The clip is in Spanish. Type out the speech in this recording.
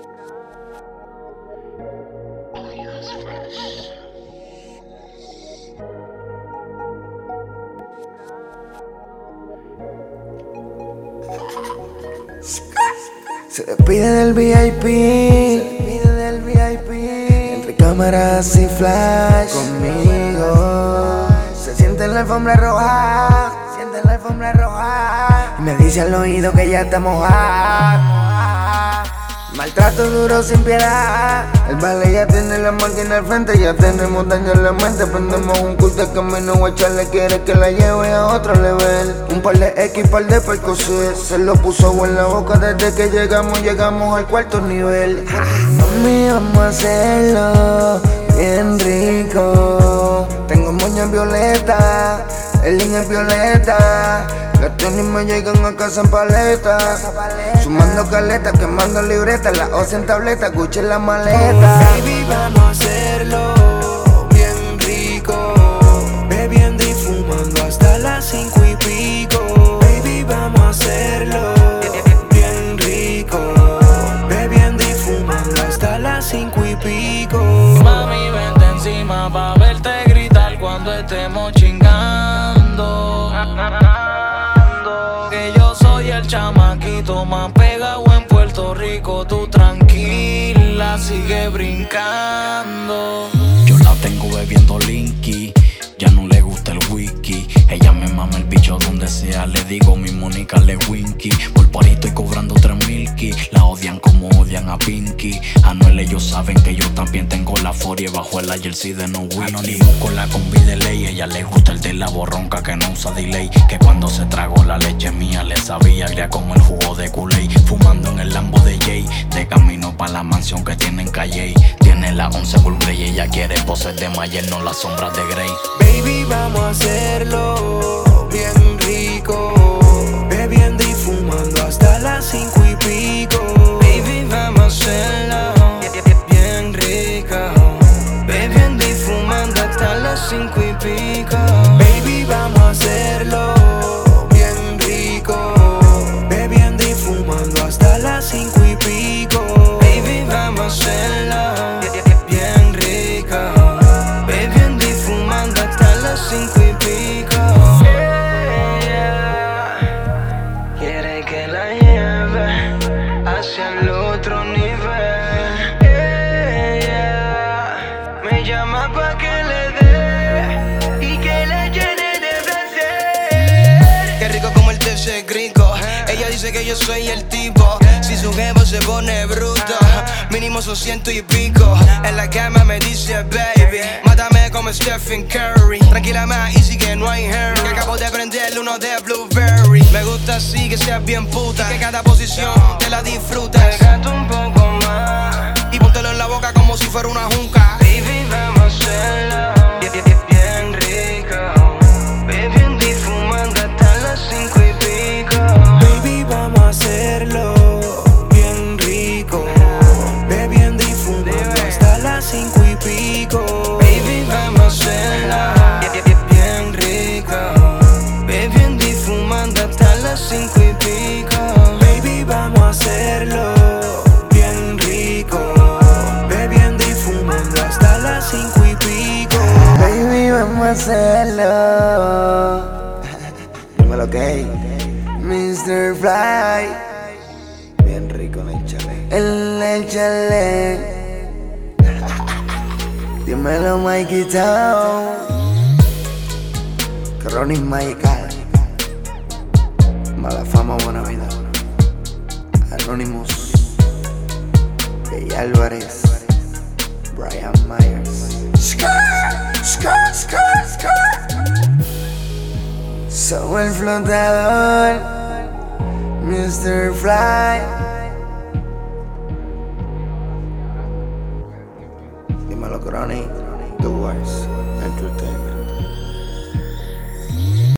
Se despide del VIP, entre cámaras y flash conmigo. Se siente en la alfombra roja, y me dice al oído que ya está mojada. Maltrato duro sin piedad. El vale ya tiene la máquina al frente, ya tenemos daño en la mente. Prendemos un culto que a mí no voy a echarle, quiere que la lleve a otro nivel. Un par de X, par de percocet, se lo puso en la boca desde que llegamos al cuarto nivel. Mami, vamos a hacerlo bien rico. Tengo moñas violetas, el línea es violeta. Los tenis me llegan a casa en paleta, sumando caleta, quemando libretas, la OCE en tableta, Gucci en la maleta. Baby, vamos a hacerlo bien rico, bebiendo y fumando hasta las 5 y pico. Baby, vamos a hacerlo bien rico, bebiendo y fumando hasta las 5 y pico. Mami, vente encima pa' verte gritar cuando estemos chingando. Que yo soy el chamaquito más pegado en Puerto Rico. Tú tranquila, sigue brincando. Yo la tengo bebiendo Linky, ya no le gusta el whisky. Ella me mama el bicho donde sea, le digo mi Mónica le Winky. Por party estoy cobrando 3 milky, la odian como odian a Pinky. Anuel, ellos saben que yo también tengo la foria bajo el jersey de No Wiki. Anónimo con la combi de ley, ella le gusta el de la borronca que no usa delay. Que cuando se tragó la leche mía le sabía agria como el jugo de Kool-Aid. Fumando en el Lambo de Jay, de camino pa' la mansión que tiene en Calle. Tiene la 11 Bull Grey, ella quiere poses de Mayer, no las sombras de Grey. Baby, vamos a hacerlo bien rico, bebiendo y fumando hasta las 5 y pico. Baby, vamos a hacerlo bien rico, bebiendo y fumando hasta las 5 y pico. Baby, vamos a hacerlo bien rico, bebiendo y fumando hasta las 5 y pico. Baby, vamos a hacerlo bien rico, bebiendo y fumando hasta las 5 y pico. Quiere que la lleve hacia el otro nivel. Me llama pa' que le dé y que le llene de placer. Qué rico como el TC gringo. Ella dice que yo soy el tipo. Si su jevo se pone bruto, mínimo son 100 y pico. En la cama me dice baby, mátame como Stephen Curry. Tranquila más easy que no hay hurry, que acabo de prender uno de Blueberry. Me gusta así que seas bien puta, que cada posición te la disfrutes. Pégate un poco más y póntelo en la boca como si fuera una junca. Baby, vamos a hacerlo bien rico, bebiendo y fumando hasta las 5 y pico. Baby, vamos a hacerlo bien rico, bebiendo y fumando hasta las 5 y pico. Baby, vamos a hacerlo bien rico, bebiendo y fumando hasta las 5 y pico. Baby, vamos a hacerlo bien rico, bebiendo y fumando hasta las 5 y pico. Baby, vamos a hacerlo. Dímelo que Mr. Fly, bien rico en el chalet. En el chalet. Dímelo Mikey Town, Ronnie Magical, Mala Fama, Buena Vida, Anonymous, Jay Álvarez, Brian Myers. Soy el flotador, Mr. Fly. Dímelo Chronic, The Wars Entertainment.